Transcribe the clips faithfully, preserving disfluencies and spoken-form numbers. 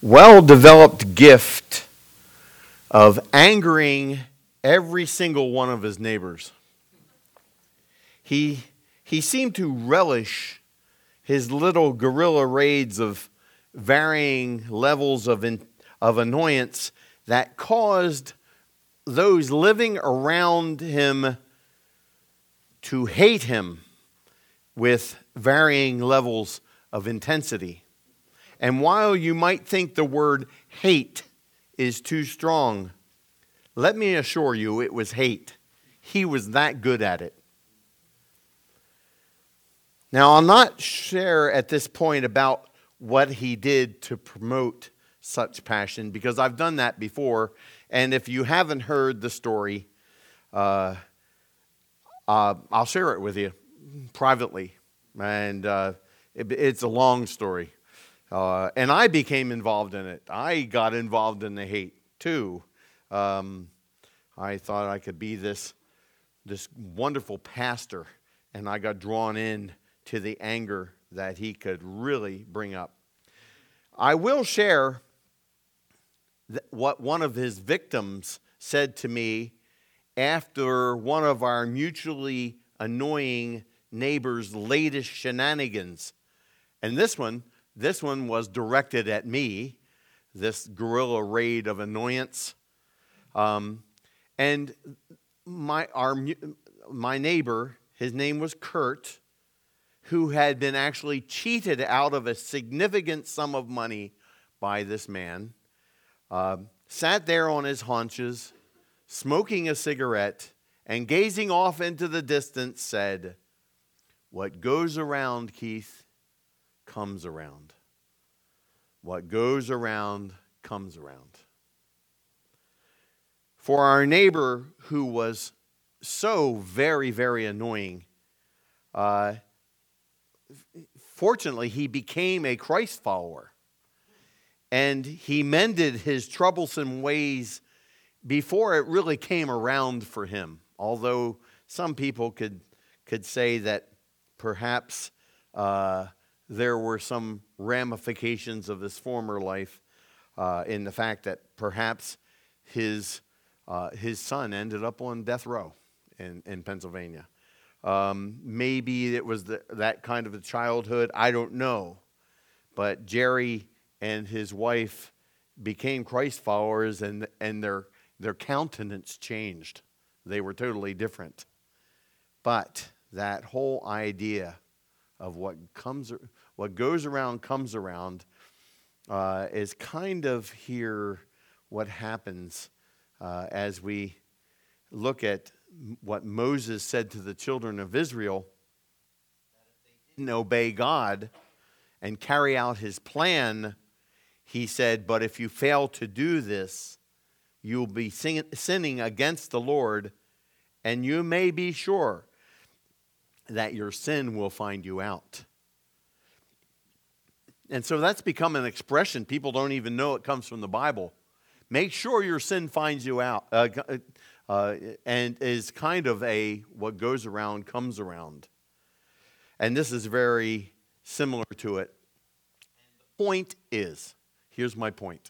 well-developed gift of angering every single one of his neighbors. He, he seemed to relish his little guerrilla raids of varying levels of, in, of annoyance that caused those living around him to hate him with varying levels of intensity. And while you might think the word hate is too strong, let me assure you it was hate. He was that good at it. Now, I'll not share at this point about what he did to promote such passion, because I've done that before. And if you haven't heard the story, uh, uh, I'll share it with you privately. And uh, it, it's a long story. Uh, and I became involved in it. I got involved in the hate, too. Um, I thought I could be this, this wonderful pastor, and I got drawn in to the anger that he could really bring up. I will share th- what one of his victims said to me after one of our mutually annoying neighbors' latest shenanigans. And this one, this one was directed at me, this guerrilla raid of annoyance. Um, and my our my neighbor, his name was Kurt, who had been actually cheated out of a significant sum of money by this man, uh, sat there on his haunches, smoking a cigarette, and gazing off into the distance said, "What goes around, Keith, comes around. What goes around, comes around." For our neighbor, who was so very, very annoying, uh, fortunately, he became a Christ follower. And he mended his troublesome ways before it really came around for him. Although some people could, could say that perhaps uh, there were some ramifications of his former life uh, in the fact that perhaps his, uh, his son ended up on death row in, in Pennsylvania. Um, maybe it was the, that kind of a childhood. I don't know. But Jerry and his wife became Christ followers, and, and their, their countenance changed. They were totally different. But that whole idea of what comes, what goes around comes around uh, is kind of here what happens uh, as we look at what Moses said to the children of Israel, that if they didn't obey God and carry out his plan, he said, but if you fail to do this, you'll be sin- sinning against the Lord, and you may be sure that your sin will find you out. And so that's become an expression. People don't even know it comes from the Bible. Make sure your sin finds you out. Uh, Uh, and is kind of a what goes around comes around. And this is very similar to it. And the point is, here's my point.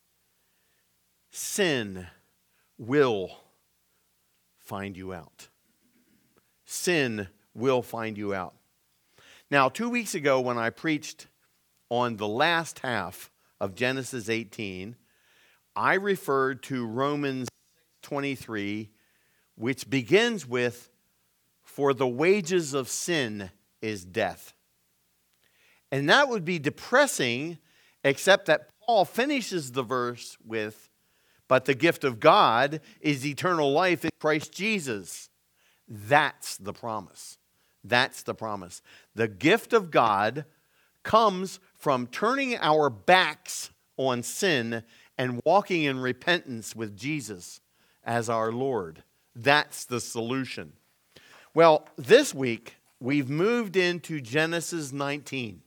Sin will find you out. Sin will find you out. Now, two weeks ago when I preached on the last half of Genesis eighteen, I referred to Romans twenty-three, which begins with, "For the wages of sin is death." And that would be depressing, except that Paul finishes the verse with, "But the gift of God is eternal life in Christ Jesus." That's the promise. That's the promise. The gift of God comes from turning our backs on sin and walking in repentance with Jesus as our Lord. That's the solution. Well, this week, we've moved into Genesis nineteen.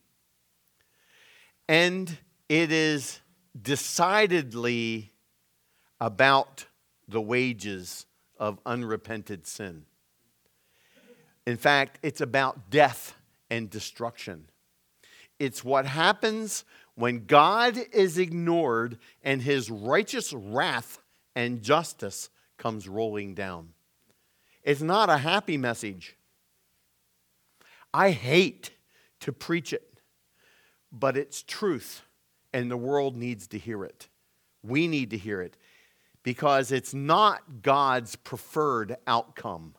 And it is decidedly about the wages of unrepented sin. In fact, it's about death and destruction. It's what happens when God is ignored and his righteous wrath and justice comes rolling down. It's not a happy message. I hate to preach it, but it's truth, and the world needs to hear it. We need to hear it because it's not God's preferred outcome.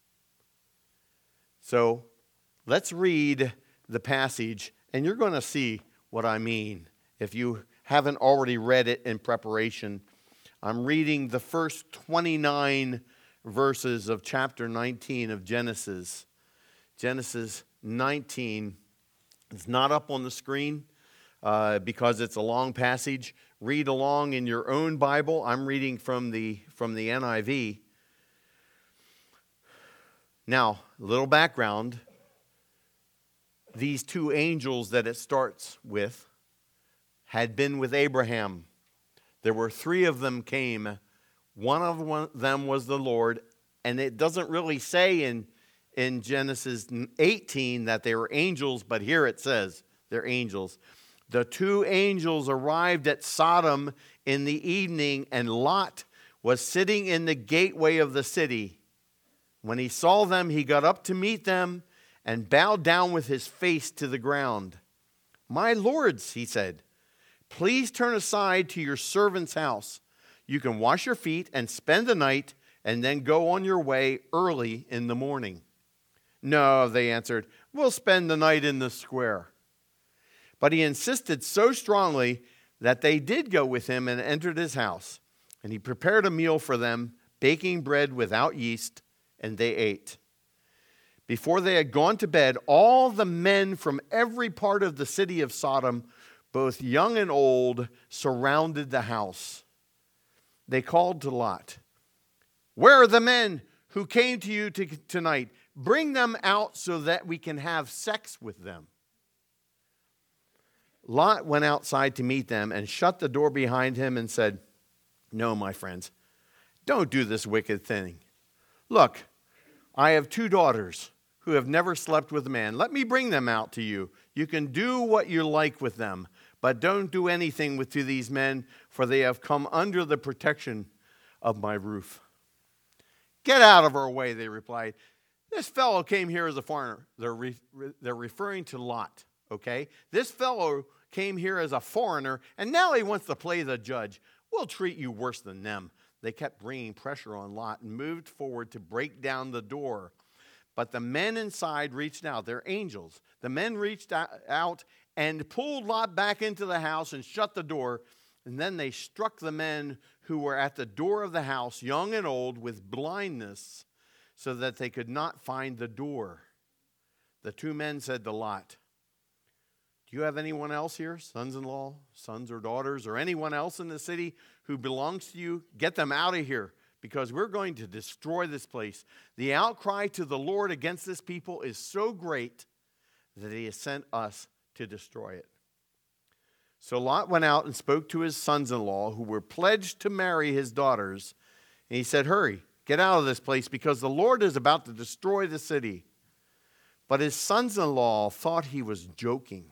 So let's read the passage, and you're going to see what I mean. If you haven't already read it in preparation, I'm reading the first twenty-nine verses of chapter nineteen of Genesis. Genesis nineteen. It's not up on the screen uh, because it's a long passage. Read along in your own Bible. I'm reading from the, from the N I V. Now, a little background. These two angels that it starts with had been with Abraham. There were three of them came. One of them was the Lord. And it doesn't really say in, in Genesis eighteen that they were angels, but here it says they're angels. The two angels arrived at Sodom in the evening, and Lot was sitting in the gateway of the city. When he saw them, he got up to meet them and bowed down with his face to the ground. "My lords," he said, "please turn aside to your servant's house. You can wash your feet and spend the night and then go on your way early in the morning." "No," they answered, "we'll spend the night in the square." But he insisted so strongly that they did go with him and entered his house. And he prepared a meal for them, baking bread without yeast, and they ate. Before they had gone to bed, all the men from every part of the city of Sodom, both young and old, surrounded the house. They called to Lot, "Where are the men who came to you to, tonight? Bring them out so that we can have sex with them." Lot went outside to meet them and shut the door behind him and said, "No, my friends, don't do this wicked thing. Look, I have two daughters who have never slept with a man. Let me bring them out to you. You can do what you like with them, but don't do anything with to these men, for they have come under the protection of my roof." "Get out of our way," they replied. "This fellow came here as a foreigner." They're, re- they're referring to Lot, okay? "This fellow came here as a foreigner, and now he wants to play the judge. We'll treat you worse than them." They kept bringing pressure on Lot and moved forward to break down the door. But the men inside reached out. They're angels. The men reached out and pulled Lot back into the house and shut the door. And then they struck the men who were at the door of the house, young and old, with blindness, so that they could not find the door. The two men said to Lot, "Do you have anyone else here, sons-in-law, sons or daughters, or anyone else in the city who belongs to you? Get them out of here, because we're going to destroy this place. The outcry to the Lord against this people is so great that he has sent us to destroy it." So Lot went out and spoke to his sons-in-law who were pledged to marry his daughters. And he said, "Hurry, get out of this place, because the Lord is about to destroy the city." But his sons-in-law thought he was joking.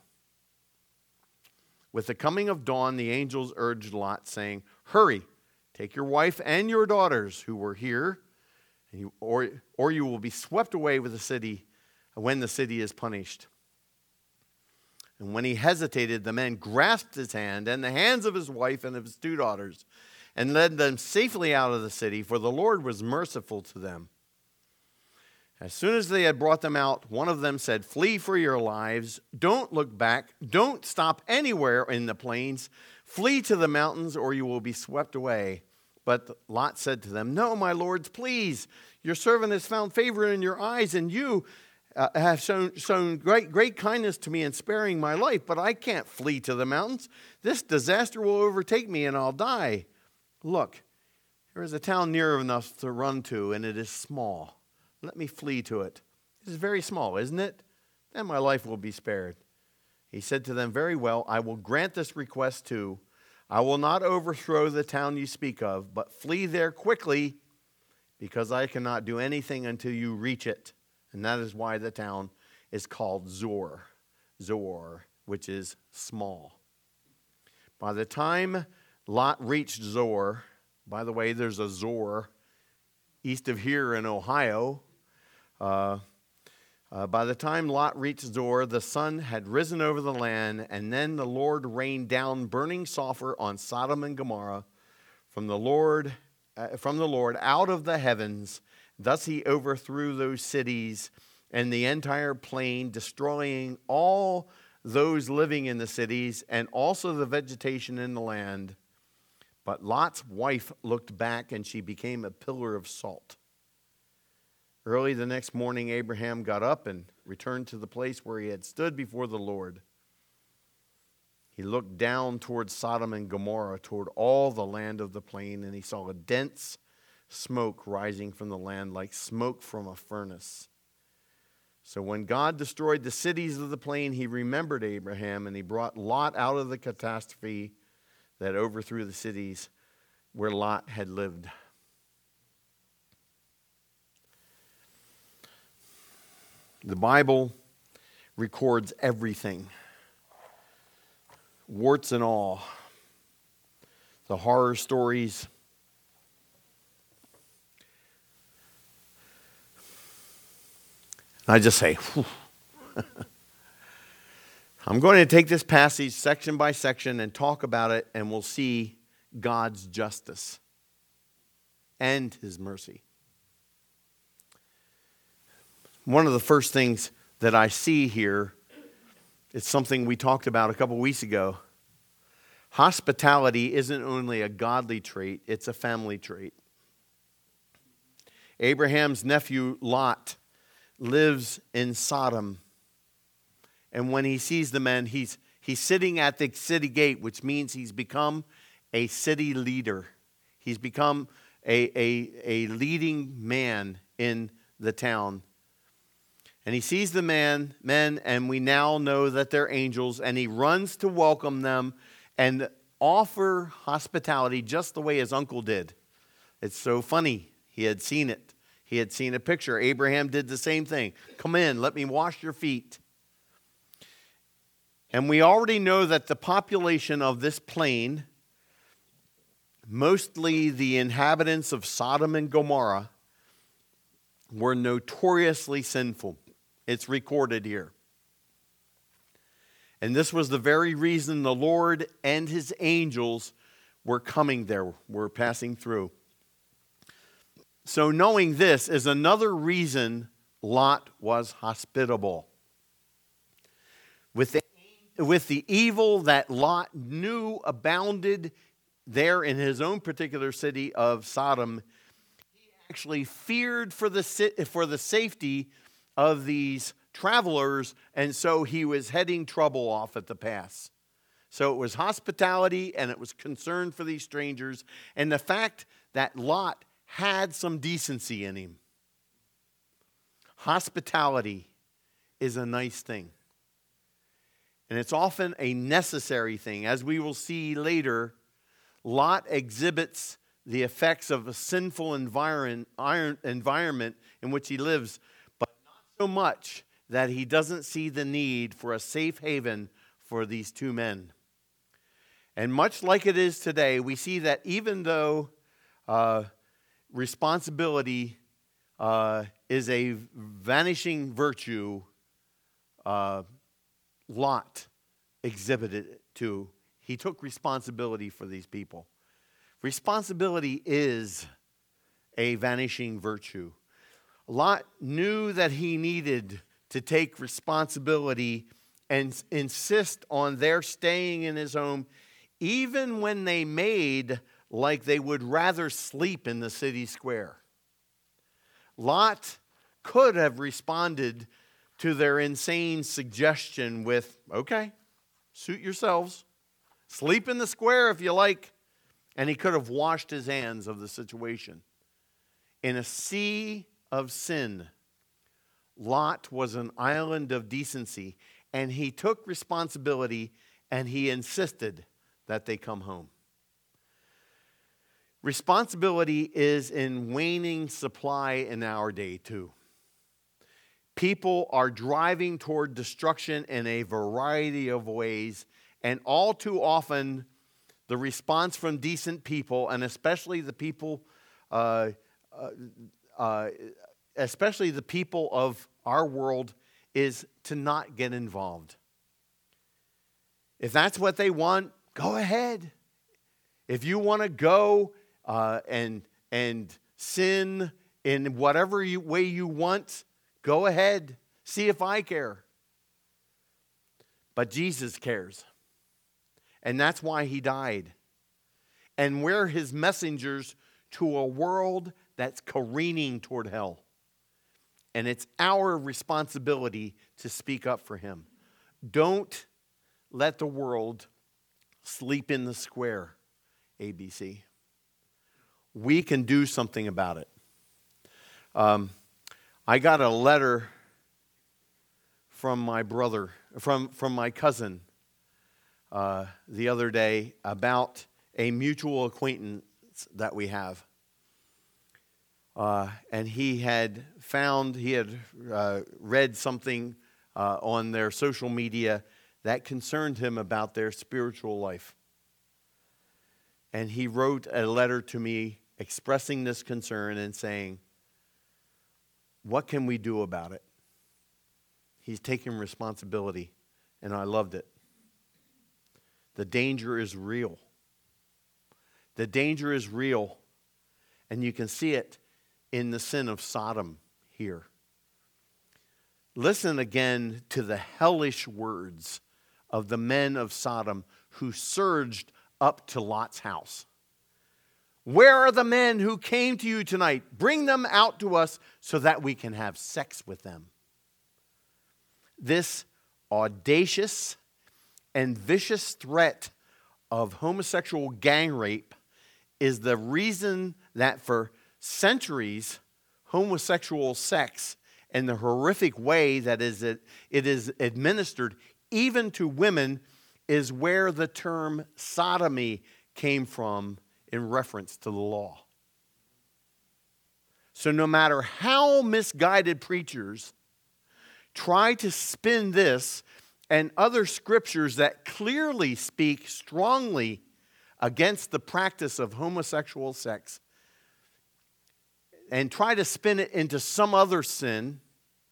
With the coming of dawn, the angels urged Lot, saying, "Hurry, take your wife and your daughters who were here, and you, or, or you will be swept away with the city when the city is punished." And when he hesitated, the men grasped his hand and the hands of his wife and of his two daughters and led them safely out of the city, for the Lord was merciful to them. As soon as they had brought them out, one of them said, "Flee for your lives. Don't look back. Don't stop anywhere in the plains. Flee to the mountains, or you will be swept away." But Lot said to them, "No, my lords, please. Your servant has found favor in your eyes, and you uh, have shown, shown great, great kindness to me in sparing my life, but I can't flee to the mountains. This disaster will overtake me, and I'll die. Look, there is a town near enough to run to, and it is small. Let me flee to it. It is very small, isn't it? Then my life will be spared." He said to them, "Very well, I will grant this request too. I will not overthrow the town you speak of, but flee there quickly, because I cannot do anything until you reach it." And that is why the town is called Zor, Zor, which is small. By the time Lot reached Zoar, by the way, there's a Zoar east of here in Ohio. Uh, uh, by the time Lot reached Zoar, the sun had risen over the land, and then the Lord rained down burning sulfur on Sodom and Gomorrah from the Lord, uh, from the Lord out of the heavens. Thus he overthrew those cities and the entire plain, destroying all those living in the cities and also the vegetation in the land. But Lot's wife looked back, and she became a pillar of salt. Early the next morning, Abraham got up and returned to the place where he had stood before the Lord. He looked down toward Sodom and Gomorrah, toward all the land of the plain, and he saw a dense smoke rising from the land like smoke from a furnace. So when God destroyed the cities of the plain, he remembered Abraham, and he brought Lot out of the catastrophe that overthrew the cities where Lot had lived. The Bible records everything, warts and all, the horror stories, I just say, I'm going to take this passage section by section and talk about it, and we'll see God's justice and his mercy. One of the first things that I see here is something we talked about a couple weeks ago. Hospitality isn't only a godly trait, it's a family trait. Abraham's nephew Lot lives in Sodom. And when he sees the men, he's, he's sitting at the city gate, which means he's become a city leader. He's become a, a, a leading man in the town. And he sees the man, men, and we now know that they're angels, and he runs to welcome them and offer hospitality just the way his uncle did. It's so funny. He had seen it. He had seen a picture. Abraham did the same thing. Come in, let me wash your feet. And we already know that the population of this plain, mostly the inhabitants of Sodom and Gomorrah, were notoriously sinful. It's recorded here. And this was the very reason the Lord and his angels were coming there, were passing through. So knowing this is another reason Lot was hospitable. With the, with the evil that Lot knew abounded there in his own particular city of Sodom, he actually feared for the, for the safety of these travelers, and so he was heading trouble off at the pass. So it was hospitality, and it was concern for these strangers, and the fact that Lot had some decency in him. Hospitality is a nice thing. And it's often a necessary thing. As we will see later, Lot exhibits the effects of a sinful environ, environment in which he lives, but not so much that he doesn't see the need for a safe haven for these two men. And much like it is today, we see that even though uh, responsibility uh, is a vanishing virtue, uh, Lot exhibited it too. He took responsibility for these people. Responsibility is a vanishing virtue. Lot knew that he needed to take responsibility and insist on their staying in his home, even when they made like they would rather sleep in the city square. Lot could have responded to their insane suggestion with, okay, suit yourselves. Sleep in the square if you like. And he could have washed his hands of the situation. In a sea of sin, Lot was an island of decency, and he took responsibility, and he insisted that they come home. Responsibility is in waning supply in our day too. People are driving toward destruction in a variety of ways, and all too often the response from decent people, and especially the people, uh, uh, uh, especially the people of our world, is to not get involved. If that's what they want, go ahead. If you want to go uh, and and sin in whatever you, way you want, go ahead. See if I care. But Jesus cares. And that's why he died. And we're his messengers to a world that's careening toward hell. And it's our responsibility to speak up for him. Don't let the world sleep in the square, A B C. We can do something about it. Um, I got a letter from my brother, from, from my cousin uh, the other day about a mutual acquaintance that we have. Uh, and he had found, he had uh, read something uh, on their social media that concerned him about their spiritual life. And he wrote a letter to me expressing this concern and saying, what can we do about it? He's taking responsibility, and I loved it. The danger is real. The danger is real, and you can see it in the sin of Sodom here. Listen again to the hellish words of the men of Sodom who surged up to Lot's house. Where are the men who came to you tonight? Bring them out to us so that we can have sex with them. This audacious and vicious threat of homosexual gang rape is the reason that for centuries, homosexual sex and the horrific way that is it, it is administered even to women is where the term sodomy came from in reference to the law. So no matter how misguided preachers try to spin this and other scriptures that clearly speak strongly against the practice of homosexual sex and try to spin it into some other sin,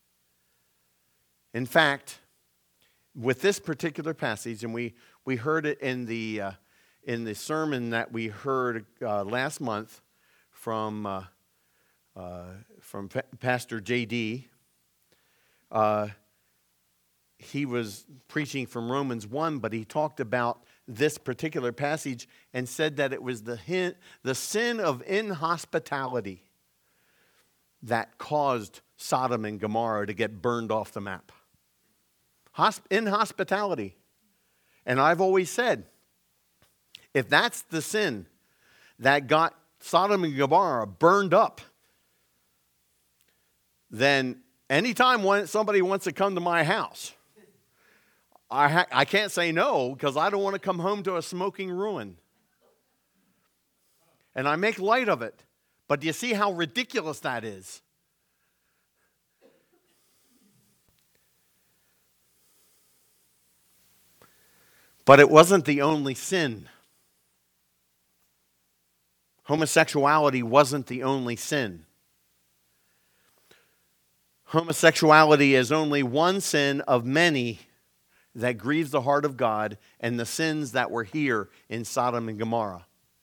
in fact, with this particular passage, and we, we heard it in the uh, in the sermon that we heard uh, last month from uh, uh, from P- Pastor J D. Uh, he was preaching from Romans one, but he talked about this particular passage and said that it was the hin- the sin of inhospitality that caused Sodom and Gomorrah to get burned off the map. Hosp- inhospitality. And I've always said, if that's the sin that got Sodom and Gomorrah burned up, then anytime when somebody wants to come to my house, I, ha- I can't say no because I don't want to come home to a smoking ruin. And I make light of it. But do you see how ridiculous that is? But it wasn't the only sin. Homosexuality wasn't the only sin. Homosexuality is only one sin of many that grieves the heart of God and the sins that were here in Sodom and Gomorrah.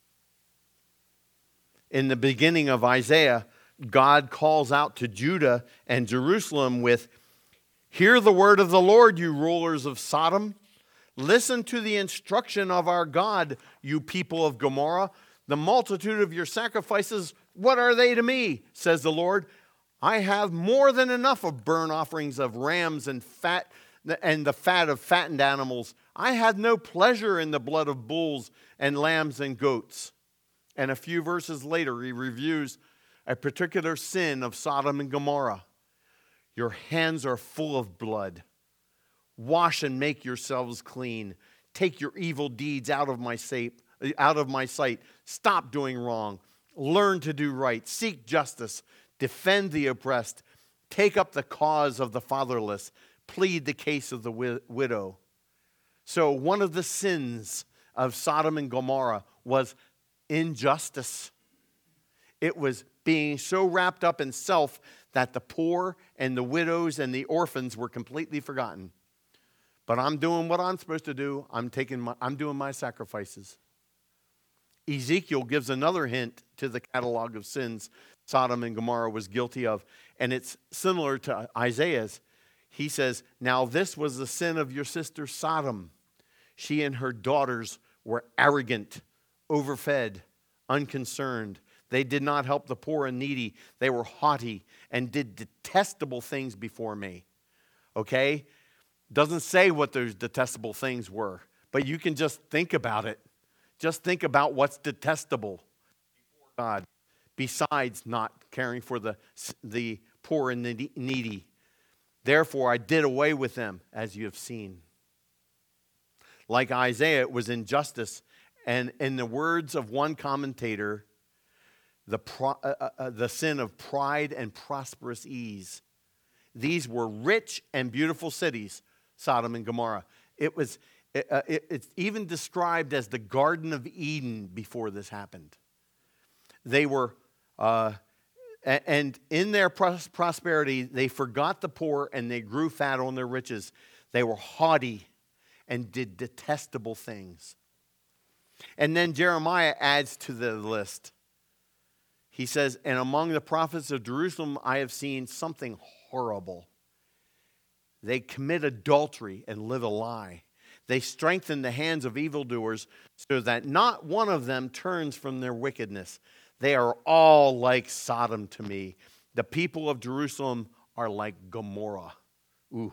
In the beginning of Isaiah, God calls out to Judah and Jerusalem with, "Hear the word of the Lord, you rulers of Sodom. Listen to the instruction of our God, you people of Gomorrah. The multitude of your sacrifices, what are they to me, says the Lord? I have more than enough of burnt offerings of rams and fat and the fat of fattened animals. I have no pleasure in the blood of bulls and lambs and goats." And a few verses later, he reviews a particular sin of Sodom and Gomorrah. Your hands are full of blood. Wash and make yourselves clean. Take your evil deeds out of my sight. Out of my sight. Stop doing wrong. Learn to do right. Seek justice. Defend the oppressed. Take up the cause of the fatherless. Plead the case of the wi- widow. So one of the sins of Sodom and Gomorrah was injustice. It was being so wrapped up in self that the poor and the widows and the orphans were completely forgotten. But I'm doing what I'm supposed to do. I'm taking my, I'm doing my sacrifices. Ezekiel gives another hint to the catalog of sins Sodom and Gomorrah was guilty of, and it's similar to Isaiah's. He says, "Now this was the sin of your sister Sodom. She and her daughters were arrogant, overfed, unconcerned. They did not help the poor and needy. They were haughty and did detestable things before me." Okay? Doesn't say what those detestable things were, but you can just think about it. Just think about what's detestable before God, besides not caring for the, the poor and the needy. "Therefore I did away with them, as you have seen." Like Isaiah, it was injustice. And in the words of one commentator, the, pro, uh, uh, the sin of pride and prosperous ease. These were rich and beautiful cities, Sodom and Gomorrah. It was it, uh, it, it's even described as the Garden of Eden before this happened. They were, uh, and in their pros- prosperity, they forgot the poor and they grew fat on their riches. They were haughty and did detestable things. And then Jeremiah adds to the list. He says, "And among the prophets of Jerusalem, I have seen something horrible. They commit adultery and live a lie. They strengthen the hands of evildoers so that not one of them turns from their wickedness. They are all like Sodom to me. The people of Jerusalem are like Gomorrah." Ooh.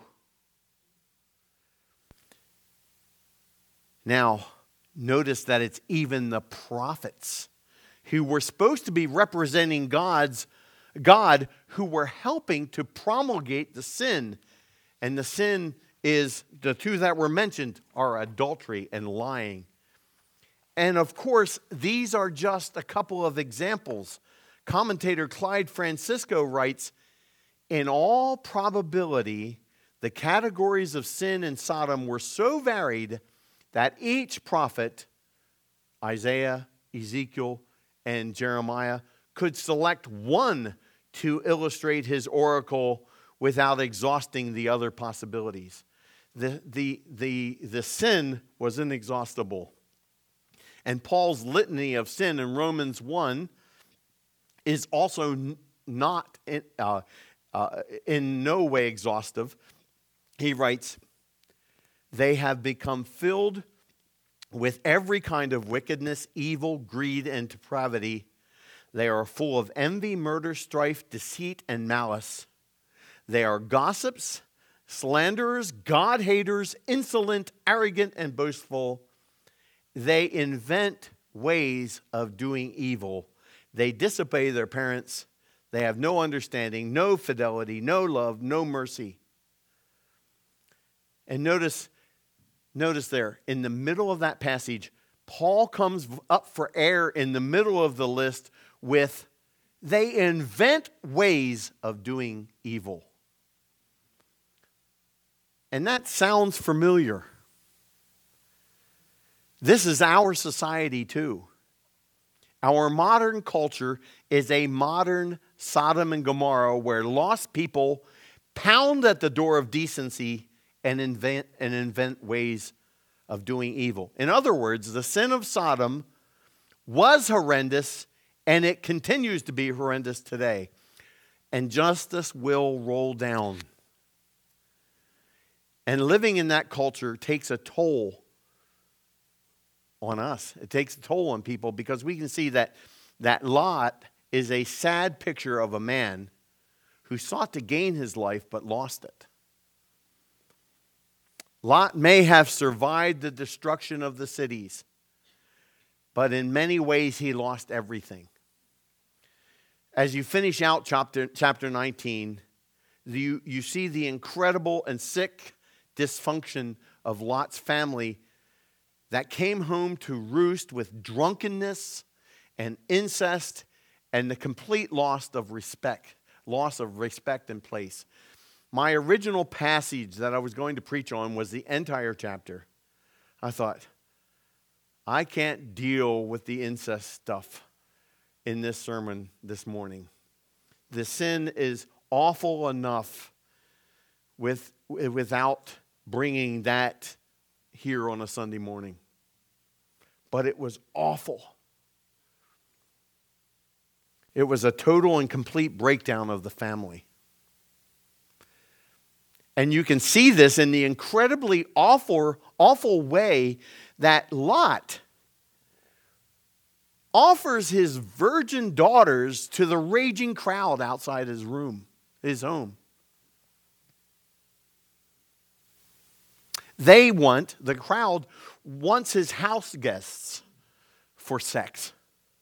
Now, notice that it's even the prophets who were supposed to be representing God's God who were helping to promulgate the sin. And the sin is, the two that were mentioned are adultery and lying. And of course, these are just a couple of examples. Commentator Clyde Francisco writes, "In all probability, the categories of sin in Sodom were so varied that each prophet, Isaiah, Ezekiel, and Jeremiah, could select one to illustrate his oracle without exhausting the other possibilities." The, the, the, the sin was inexhaustible. And Paul's litany of sin in Romans one is also not in, uh, uh, in no way exhaustive. He writes, "They have become filled with every kind of wickedness, evil, greed, and depravity. They are full of envy, murder, strife, deceit, and malice. They are gossips, slanderers, God-haters, insolent, arrogant, and boastful. They invent ways of doing evil. They disobey their parents. They have no understanding, no fidelity, no love, no mercy." And notice, notice there, in the middle of that passage, Paul comes up for air in the middle of the list with, "They invent ways of doing evil." And that sounds familiar. This is our society too. Our modern culture is a modern Sodom and Gomorrah where lost people pound at the door of decency and invent, and invent ways of doing evil. In other words, the sin of Sodom was horrendous and it continues to be horrendous today. And justice will roll down. And living in that culture takes a toll on us. It takes a toll on people because we can see that that Lot is a sad picture of a man who sought to gain his life but lost it. Lot may have survived the destruction of the cities, but in many ways he lost everything. As you finish out chapter, chapter nineteen, you, you see the incredible and sick dysfunction of Lot's family that came home to roost with drunkenness and incest and the complete loss of respect, loss of respect and place. My original passage that I was going to preach on was the entire chapter. I thought, I can't deal with the incest stuff in this sermon this morning. The sin is awful enough with, without bringing that here on a Sunday morning. But it was awful. It was a total and complete breakdown of the family. And you can see this in the incredibly awful, awful way that Lot offers his virgin daughters to the raging crowd outside his room, his home. They want, the crowd wants his house guests for sex.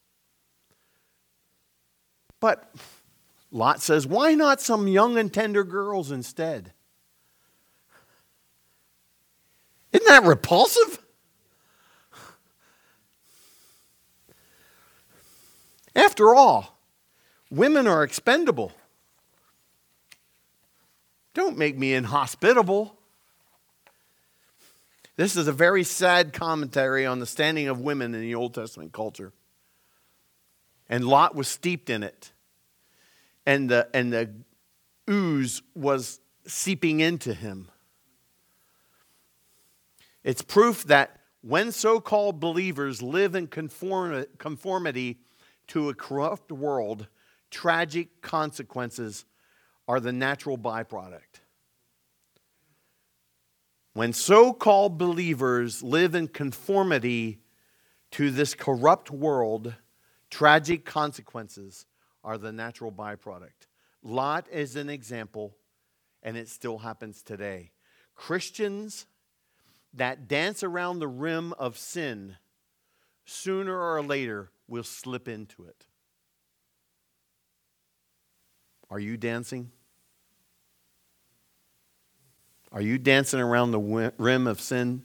But Lot says, why not some young and tender girls instead? Isn't that repulsive? After all, women are expendable. Don't make me inhospitable. This is a very sad commentary on the standing of women in the Old Testament culture. And Lot was steeped in it. And the, and the ooze was seeping into him. It's proof that when so-called believers live in conform, conformity to a corrupt world, tragic consequences are the natural byproduct. When so-called believers live in conformity to this corrupt world, tragic consequences are the natural byproduct. Lot is an example, and it still happens today. Christians that dance around the rim of sin, sooner or later will slip into it. Are you dancing? Are you dancing around the rim of sin?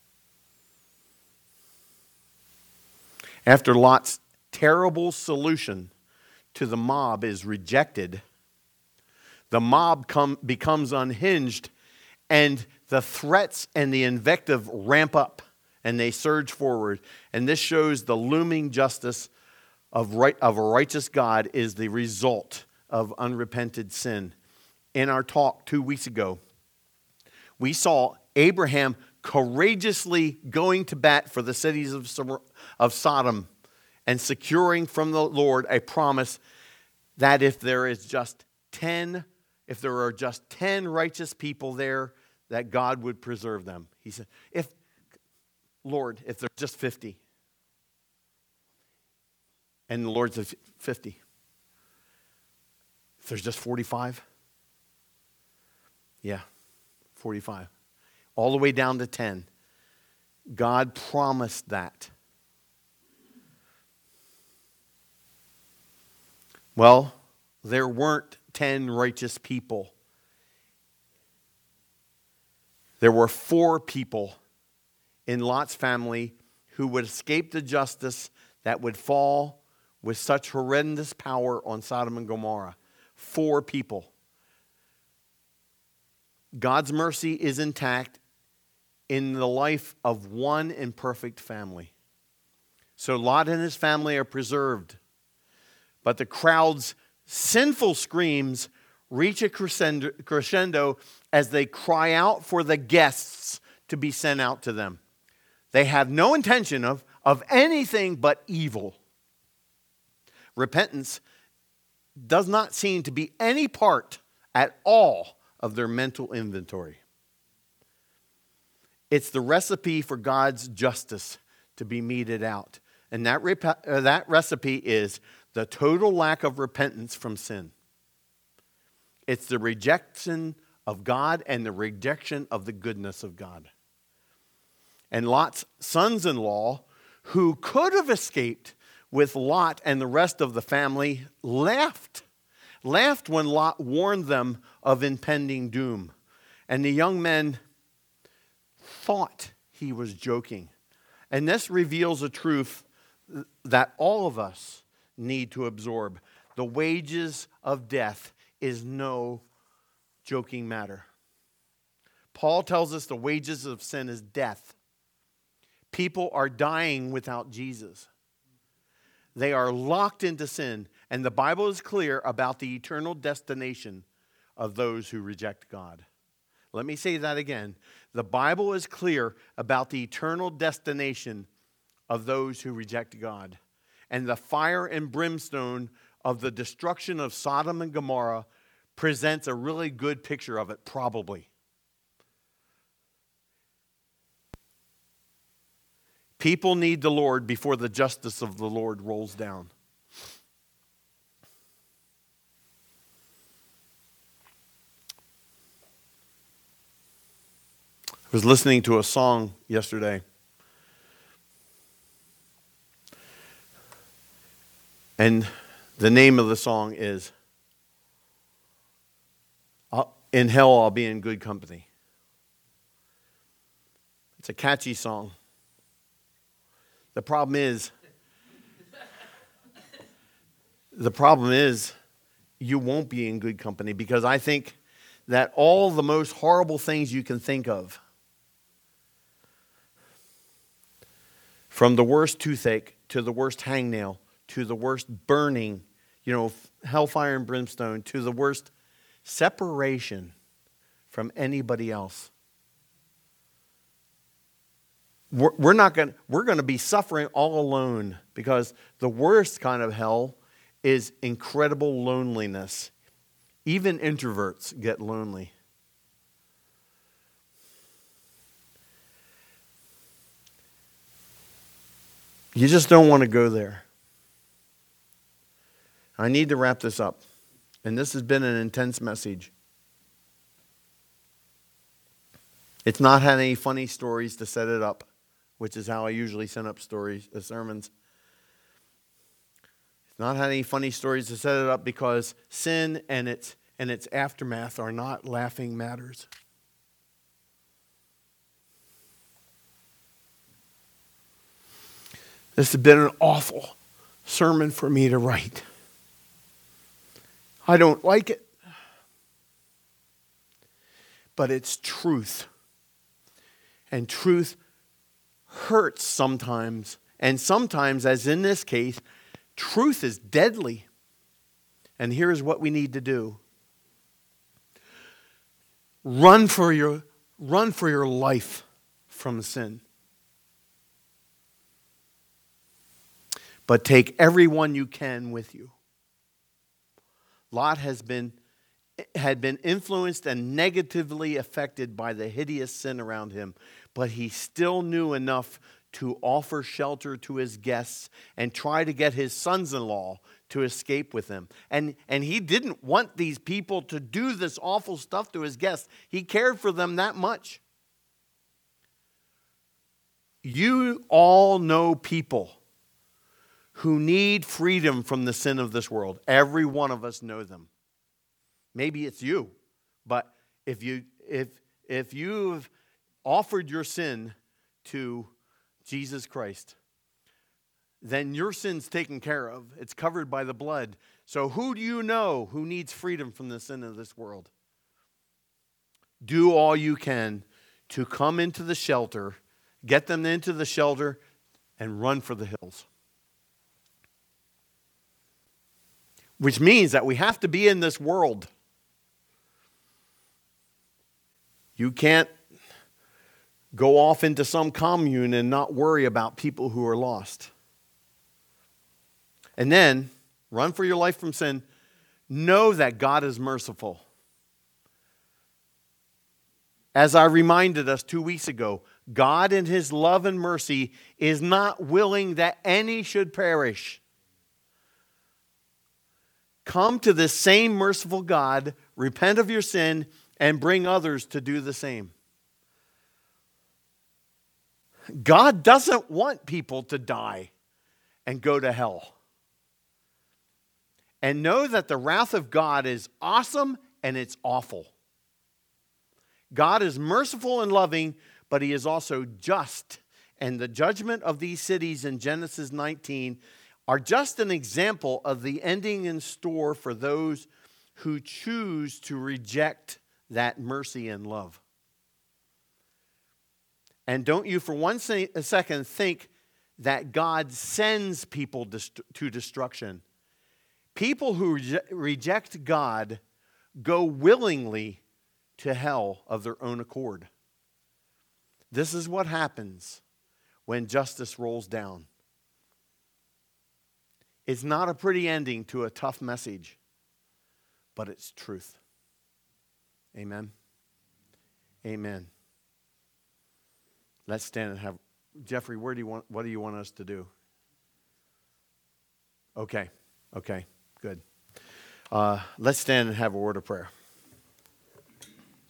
After Lot's terrible solution to the mob is rejected, the mob come, becomes unhinged, and the threats and the invective ramp up, and they surge forward. And this shows the looming justice of, right, of a righteous God is the result of unrepented sin. In our talk two weeks ago, we saw Abraham courageously going to bat for the cities of, of Sodom and securing from the Lord a promise that if there is just ten, if there are just ten righteous people there, that God would preserve them. He said, if, Lord, if there's just fifty. And the Lord said, fifty. If there's just forty-five. Yeah, forty-five. All the way down to ten. God promised that. Well, there weren't ten righteous people. There were four people in Lot's family who would escape the justice that would fall with such horrendous power on Sodom and Gomorrah. Four people. God's mercy is intact in the life of one imperfect family. So Lot and his family are preserved. But the crowd's sinful screams reach a crescendo, crescendo as they cry out for the guests to be sent out to them. They have no intention of, of anything but evil. Repentance does not seem to be any part at all of their mental inventory. It's the recipe for God's justice to be meted out. And that, rep- uh, that recipe is the total lack of repentance from sin. It's the rejection of God and the rejection of the goodness of God. And Lot's sons-in-law, who could have escaped with Lot and the rest of the family, laughed. Laughed when Lot warned them of impending doom. And the young men thought he was joking. And this reveals a truth that all of us need to absorb. The wages of death is no joking matter. Paul tells us the wages of sin is death. People are dying without Jesus. They are locked into sin. And the Bible is clear about the eternal destination of those who reject God. Let me say that again. The Bible is clear about the eternal destination of those who reject God. And the fire and brimstone of the destruction of Sodom and Gomorrah presents a really good picture of it, probably. People need the Lord before the justice of the Lord rolls down. I was listening to a song yesterday. And the name of the song is In Hell I'll Be in Good Company. It's a catchy song. The problem is, the problem is, you won't be in good company, because I think that all the most horrible things you can think of, from the worst toothache to the worst hangnail to the worst burning, you know, hellfire and brimstone, to the worst separation from anybody else. We're, we're not going. We're going to be suffering all alone, because the worst kind of hell is incredible loneliness. Even introverts get lonely. You just don't want to go there. I need to wrap this up. And this has been an intense message. It's not had any funny stories to set it up, which is how I usually set up stories, uh, sermons. It's not had any funny stories to set it up, because sin and its and its aftermath are not laughing matters. This has been an awful sermon for me to write. I don't like it, but it's truth. And truth hurts sometimes. And sometimes, as in this case, truth is deadly. And here's what we need to do. Run for your, run for your life from sin. But take everyone you can with you. Lot has been, had been influenced and negatively affected by the hideous sin around him, but he still knew enough to offer shelter to his guests and try to get his sons-in-law to escape with him. And, and he didn't want these people to do this awful stuff to his guests. He cared for them that much. You all know people who need freedom from the sin of this world. Every one of us know them. Maybe it's you, but if you if if you've offered your sin to Jesus Christ, then your sin's taken care of. It's covered by the blood. So who do you know who needs freedom from the sin of this world? Do all you can to come into the shelter, get them into the shelter, and run for the hills. Which means that we have to be in this world. You can't go off into some commune and not worry about people who are lost. And then, run for your life from sin. Know that God is merciful. As I reminded us two weeks ago, God in His love and mercy is not willing that any should perish. Come to this same merciful God, repent of your sin, and bring others to do the same. God doesn't want people to die and go to hell. And know that the wrath of God is awesome and it's awful. God is merciful and loving, but He is also just. And the judgment of these cities in Genesis nineteen are just an example of the ending in store for those who choose to reject that mercy and love. And don't you for one se- a second think that God sends people dest- to destruction. People who reje- reject God go willingly to hell of their own accord. This is what happens when justice rolls down. It's not a pretty ending to a tough message, but it's truth. Amen. Amen. Let's stand and have Jeffrey, where do you want what do you want us to do? Okay. Okay. Good. Uh, let's stand and have a word of prayer.